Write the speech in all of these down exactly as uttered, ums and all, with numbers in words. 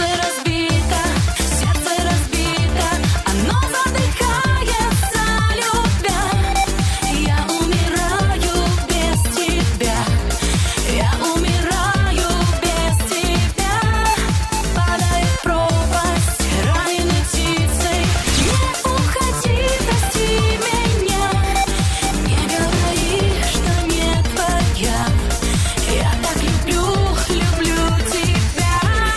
разбито, сердце разбито, оно задыхается, любя. Я умираю без тебя, я умираю без тебя. Падает в пропасть раненой птицей. Не уходи, прости меня, не говори, что не твоя. Я так люблю, люблю тебя.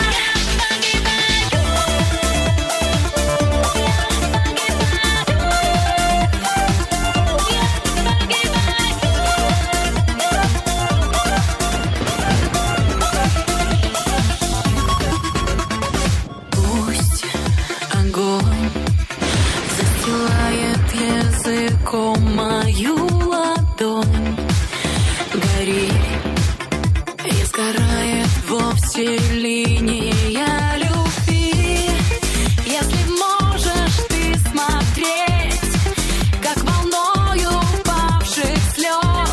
Пусть огонь застилает языком мою ладонь. Гори и сгорает вовсе линия любви. Если можешь ты смотреть, как волною упавших слез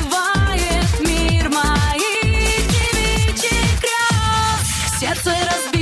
накрывает мир моих девичьих грез. Сердце разбито.